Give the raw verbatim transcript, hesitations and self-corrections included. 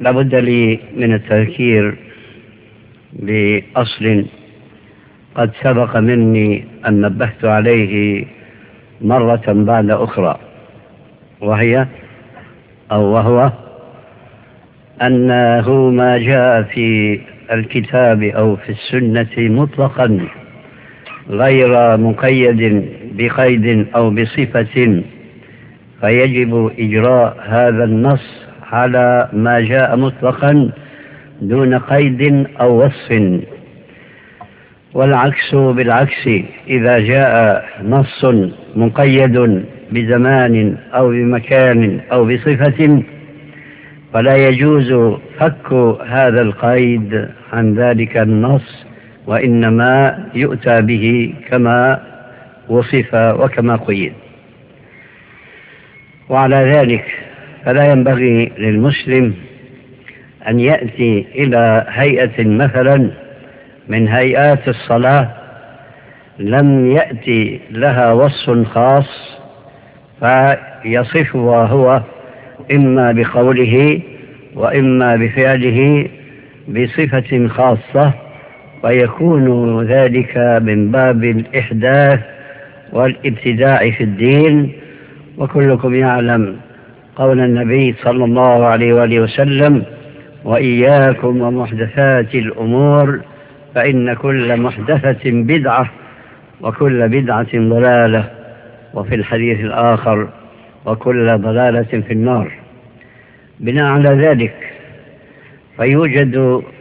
لابد لي من التذكير بأصل قد سبق مني أن نبهت عليه مرة بعد أخرى، وهي أو وهو أنه ما جاء في الكتاب أو في السنة مطلقا غير مقيد بقيد أو بصفة، فيجب إجراء هذا النص على ما جاء مطلقا دون قيد أو وصف، والعكس بالعكس. إذا جاء نص مقيد بزمان أو بمكان أو بصفة فلا يجوز فك هذا القيد عن ذلك النص، وإنما يؤتى به كما وصف وكما قيد. وعلى ذلك فلا ينبغي للمسلم أن يأتي إلى هيئة مثلا من هيئات الصلاة لم يأتي لها وصف خاص فيصفها هو إما بقوله وإما بفعله بصفة خاصة، ويكون ذلك من باب الإحداث والابتداع في الدين. وكلكم يعلم قول النبي صلى الله عليه وآله وسلم: وإياكم ومحدثات الأمور فإن كل محدثة بدعة وكل بدعة ضلالة، وفي الحديث الآخر: وكل ضلالة في النار. بناء على ذلك فيوجد